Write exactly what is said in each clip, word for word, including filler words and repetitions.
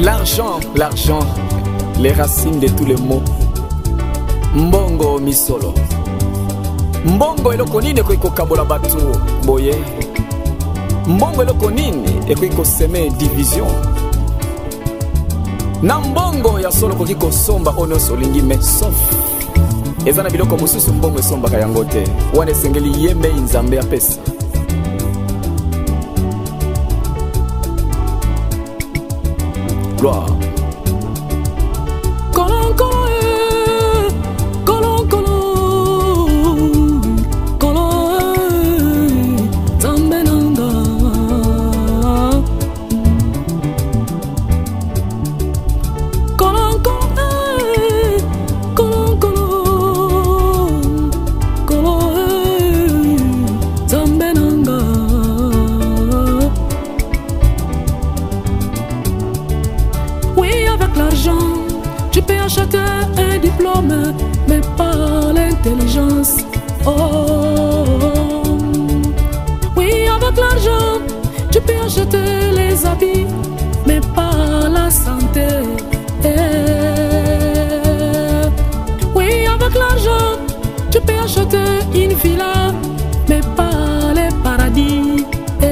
L'argent, l'argent, les racines de tous les mots. Mbongo misolo. Mbongo eloko nini ko ikokabola batu boye. Mbongo eloko nini eko ikoseme division. Na mbongo ya solo ko kikosomba ono solingi me sauf. Ezana biloko mususu mbongo esomba kayango te. Wane sengeli yembe inzambe ya pesa. Gloire. Colon, colon, eh, colon, colon, colon, eh, Zambenanga. Colon, colon, eh, colon, colon, colon, eh, Zambenanga. Oui, avec l'argent, tu peux acheter un diplôme, mais pas l'intelligence. Oh, oui, avec l'argent, tu peux acheter les habits, mais pas la santé. Eh, oui, avec l'argent, tu peux acheter une villa, mais pas les paradis.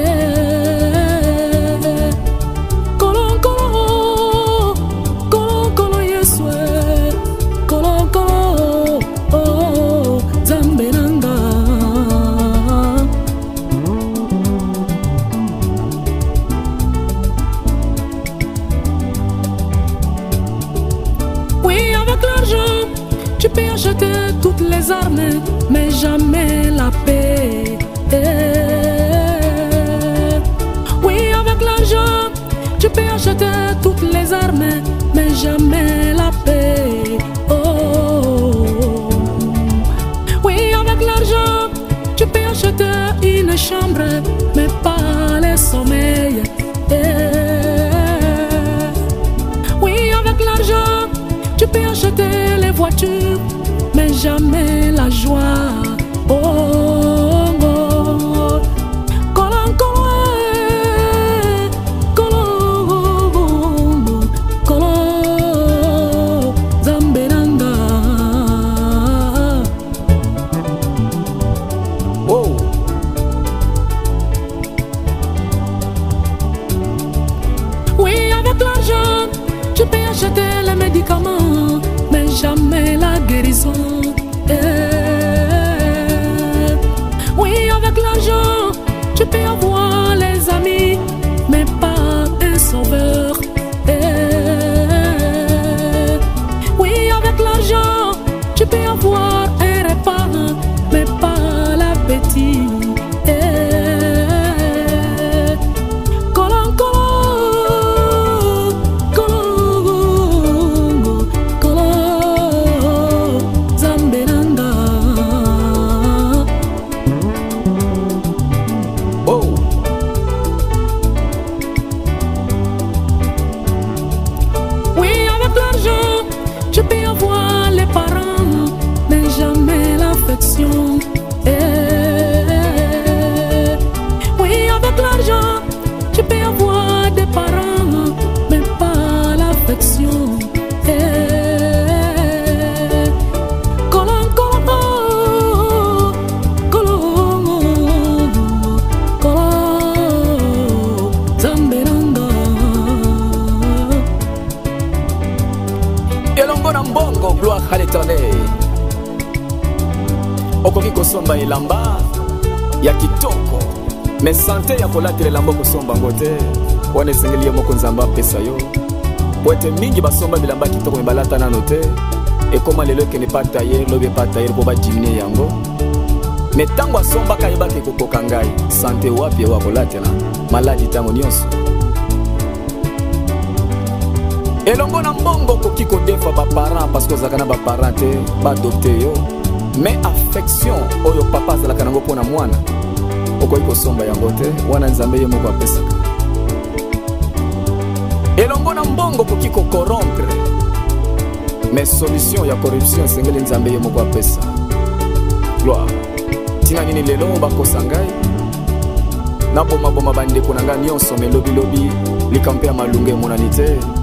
Tu peux acheter toutes les armes, mais jamais la paix. Eh, oui, avec l'argent, tu peux acheter toutes les armes, mais jamais la paix. Oh, oui, avec l'argent, tu peux acheter une chambre, mais pas le sommeil. Eh, oui, avec l'argent, tu peux acheter les voitures, mais jamais la joie. Oh, oh, oh. Colon, colon, colon, colon, Zambenanga. Oh. Oui, avec l'argent, tu peux acheter les médicaments, mais jamais la guérison. Eh, oui, avec l'argent, tu peux avoir les amis, mais pas un sauveur. Eh, oui, avec l'argent, tu peux avoir un repas, mais pas l'appétit. Tu peux avoir les parents, mais jamais l'affection. Eh, oui, avec l'argent, tu peux avoir des parents, mais pas l'affection. Eh, colon, colon, colon, colon, Zambenanga. Elongo na mbongo, gloire à l'éternel. Okoki kosomba elamba ya kitoko, mais santé ya kolatela elamba kosomba ngote. Wana esengeli ye moko nzamba pesa yo. Boete mingi basomba bilamba kitoko me balata nano te. Ekoma lelo ekende pa tayer, lobi pa tayer po badimine yango. Me tango asombaka yebaki kokoka ngai, santé wapi ewa kolatela maladi tango nyonso. Elongo na mbongo koki kodefa ba parents parce que ozalaka na ba parents te ba adopter yo, mais affection oyo papa azalaka nango pona mwana okoki kosomba yango te, wana nzambe ye moko apesaka. Elongo na mbongo koki ko corrompre, mais solution ya corruption esengeli nzambe ye moko apesa. Gloire. Tina nini lelo bakosa ngai na boma boma bandeko na ngai nyonso me lobi lobi likampe ya malunge monanite.